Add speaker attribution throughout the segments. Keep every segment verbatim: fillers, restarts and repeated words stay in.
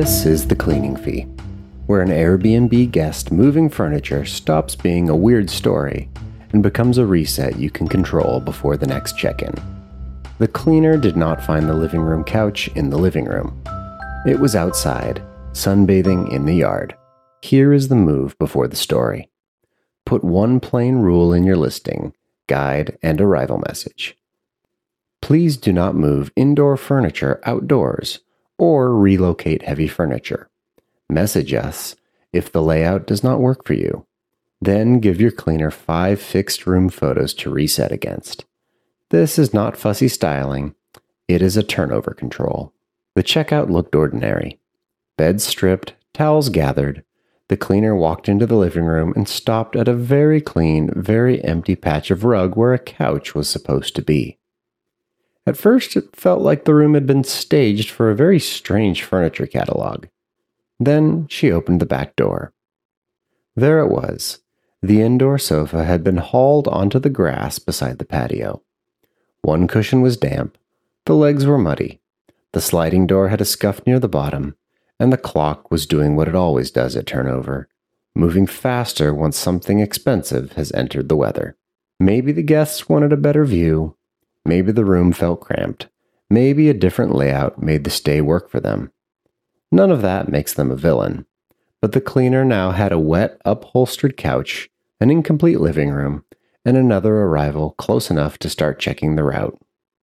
Speaker 1: This is The Cleaning Fee, where an Airbnb guest moving furniture stops being a weird story and becomes a reset you can control before the next check-in. The cleaner did not find the living room couch in the living room. It was outside, sunbathing in the yard. Here is the move before the story. Put one plain rule in your listing, guide, and arrival message. Please do not move indoor furniture outdoors or relocate heavy furniture. Message us if the layout does not work for you. Then give your cleaner five fixed room photos to reset against. This is not fussy styling. It is a turnover control. The checkout looked ordinary. Beds stripped, towels gathered. The cleaner walked into the living room and stopped at a very clean, very empty patch of rug where a couch was supposed to be. At first, it felt like the room had been staged for a very strange furniture catalog. Then she opened the back door. There it was. The indoor sofa had been hauled onto the grass beside the patio. One cushion was damp, the legs were muddy, the sliding door had a scuff near the bottom, and the clock was doing what it always does at turnover, moving faster once something expensive has entered the weather. Maybe the guests wanted a better view. Maybe the room felt cramped. Maybe a different layout made the stay work for them. None of that makes them a villain. But the cleaner now had a wet, upholstered couch, an incomplete living room, and another arrival close enough to start checking the route.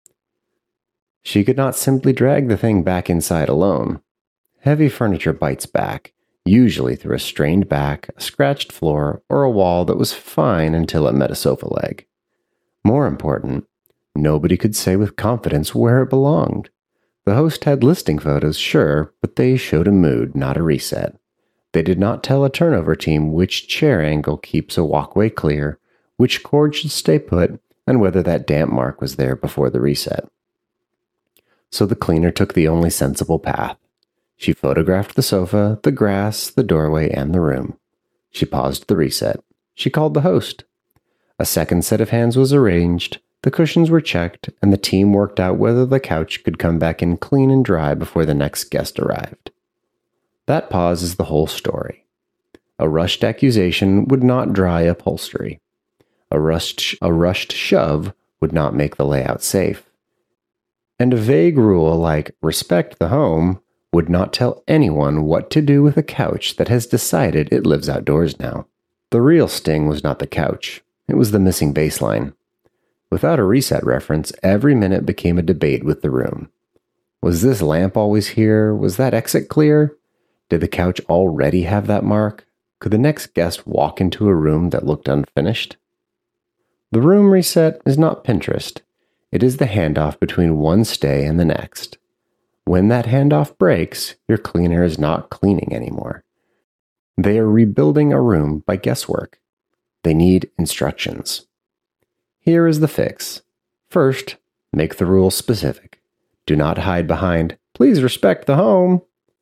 Speaker 1: She could not simply drag the thing back inside alone. Heavy furniture bites back, usually through a strained back, a scratched floor, or a wall that was fine until it met a sofa leg. More important, nobody could say with confidence where it belonged. The host had listing photos, sure, but they showed a mood, not a reset. They did not tell a turnover team which chair angle keeps a walkway clear, which cord should stay put, and whether that damp mark was there before the reset. So the cleaner took the only sensible path. She photographed the sofa, the grass, the doorway, and the room. She paused the reset. She called the host. A second set of hands was arranged, the cushions were checked, and the team worked out whether the couch could come back in clean and dry before the next guest arrived. That pause is the whole story. A rushed accusation would not dry upholstery. A rushed, a rushed shove would not make the layout safe. And a vague rule like respect the home would not tell anyone what to do with a couch that has decided it lives outdoors now. The real sting was not the couch. It was the missing baseline. Without a reset reference, every minute became a debate with the room. Was this lamp always here? Was that exit clear? Did the couch already have that mark? Could the next guest walk into a room that looked unfinished? The room reset is not Pinterest. It is the handoff between one stay and the next. When that handoff breaks, your cleaner is not cleaning anymore. They are rebuilding a room by guesswork. They need instructions. Here is the fix. First, make the rules specific. Do not hide behind, please respect the home.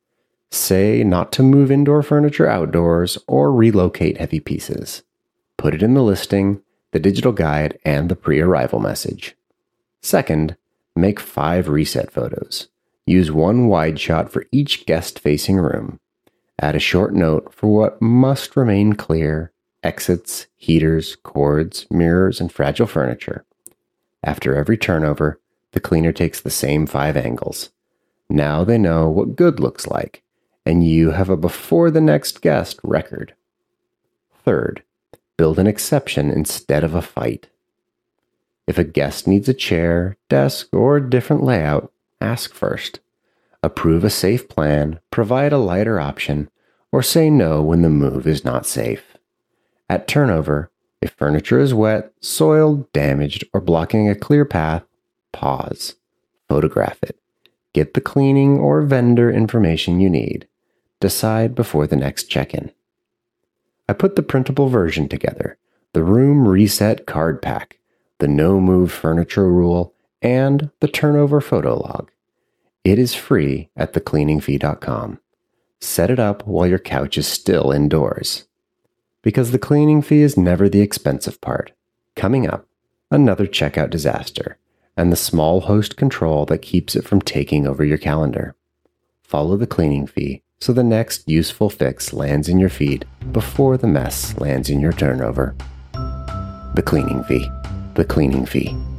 Speaker 1: Say not to move indoor furniture outdoors or relocate heavy pieces. Put it in the listing, the digital guide, and the pre-arrival message. Second, make five reset photos. Use one wide shot for each guest-facing room. Add a short note for what must remain clear: exits, heaters, cords, mirrors, and fragile furniture. After every turnover, the cleaner takes the same five angles. Now they know what good looks like, and you have a before the next guest record. Third, build an exception instead of a fight. If a guest needs a chair, desk, or a different layout, ask first. Approve a safe plan, provide a lighter option, or say no when the move is not safe. At turnover, if furniture is wet, soiled, damaged, or blocking a clear path, pause. Photograph it. Get the cleaning or vendor information you need. Decide before the next check-in. I put the printable version together, the room reset card pack, the no-move furniture rule, and the turnover photo log. It is free at the cleaning fee dot com. Set it up while your couch is still indoors. Because the cleaning fee is never the expensive part. Coming up, another checkout disaster, and the small host control that keeps it from taking over your calendar. Follow the cleaning fee so the next useful fix lands in your feed before the mess lands in your turnover. The cleaning fee. The cleaning fee.